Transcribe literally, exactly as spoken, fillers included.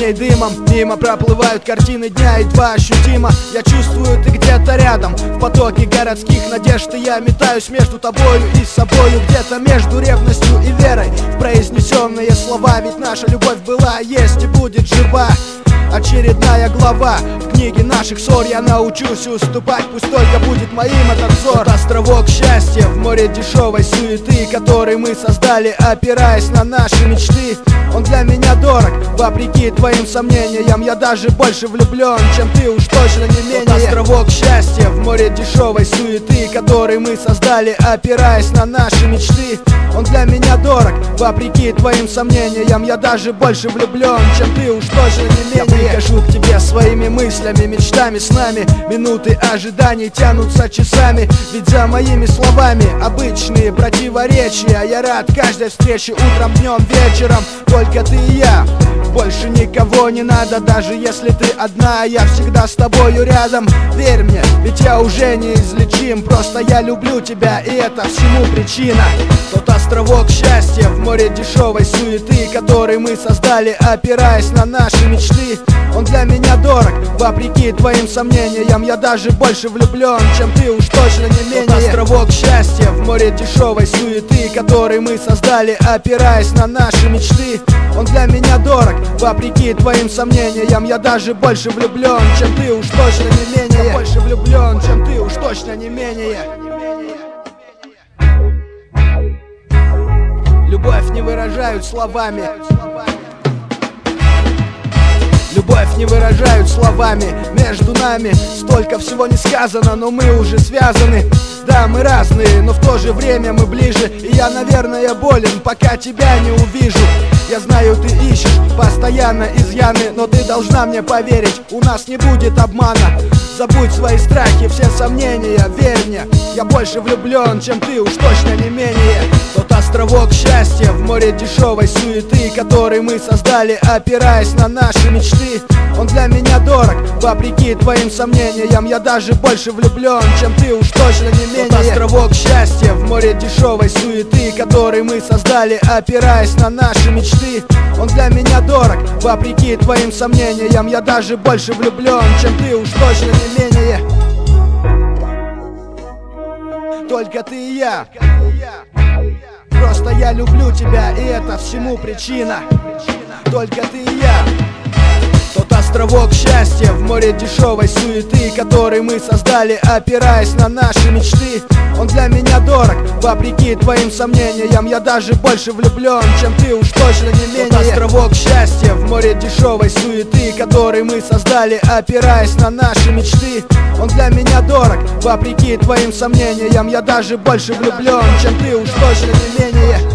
теней дымом. Мимо проплывают картины дня, едва ощутимо. Я чувствую, ты где-то рядом. В потоке городских надежд и я метаюсь между тобою и собою. Где-то между ревностью и верой в произнесенные слова. Ведь наша любовь была, есть и будет жива. Очередная глава в книге наших ссор. Я научусь уступать, пусть только будет моим этот взор. Тот островок счастья в море дешевой суеты, который мы создали, опираясь на наши мечты. Он для меня дорог, вопреки твоим сомнениям. Я даже больше влюблен, чем ты, уж точно не менее. Тот островок счастья в море дешевой суеты, который мы создали, опираясь на наши мечты. Он для меня дорог, вопреки твоим сомнениям. Я даже больше влюблен, чем ты, уж точно не менее. Я прихожу к тебе своими мыслями, мечтами, снами. Минуты ожиданий тянутся часами. Ведь за моими словами обычные противоречия. Я рад каждой встрече утром, днем, вечером. Только ты и я, больше никого не надо. Даже если ты одна, я всегда с тобою рядом. Верь мне, ведь я уже неизлечим. Просто я люблю тебя, и это всему причина. Тот островок счастья в море дешевой суеты, который мы создали, опираясь на наши мечты. Он для меня дорог, вопреки твоим сомнениям. Я даже больше влюблен, чем ты, уж точно не менее. Тот островок счастья в море дешевой суеты, который мы создали, опираясь на наши мечты. Он для меня дорог, вопреки твоим сомнениям. Я даже больше влюблен, чем ты, уж точно не менее. Я больше влюблен, чем ты, уж точно не менее. Любовь не выражают словами. Любовь не выражают словами. Между нами столько всего не сказано, но мы уже связаны. Да, мы разные, но в то же время мы ближе. И я, наверное, болен, пока тебя не увижу. Я знаю, ты ищешь постоянно изъяны, но ты должна мне поверить, у нас не будет обмана. Забудь свои страхи, все сомнения, верь мне. Я больше влюблен, чем ты, уж точно не менее. Тот островок счастья в море дешевой суеты, который мы создали, опираясь на наши мечты. Он для меня дорог, вопреки твоим сомнениям. Я даже больше влюблен, чем ты, уж точно не менее. Тот островок счастья в море дешевой суеты, который мы создали, опираясь на наши мечты. Он для меня дорог, вопреки твоим сомнениям. Я даже больше влюблен, чем ты, уж точно не менее. Только ты и я. Просто я люблю тебя, и это всему причина. Только ты и я. Тот островок счастья в море дешевой суеты, который мы создали, опираясь на наши мечты. Он для меня дорог, вопреки твоим сомнениям. Я даже больше влюблен, чем ты, уж точно не менее. Тот островок счастья в море дешевой суеты, который мы создали, опираясь на наши мечты. Он для меня дорог, вопреки твоим сомнениям. Я даже больше влюблен, чем ты, уж точно не менее.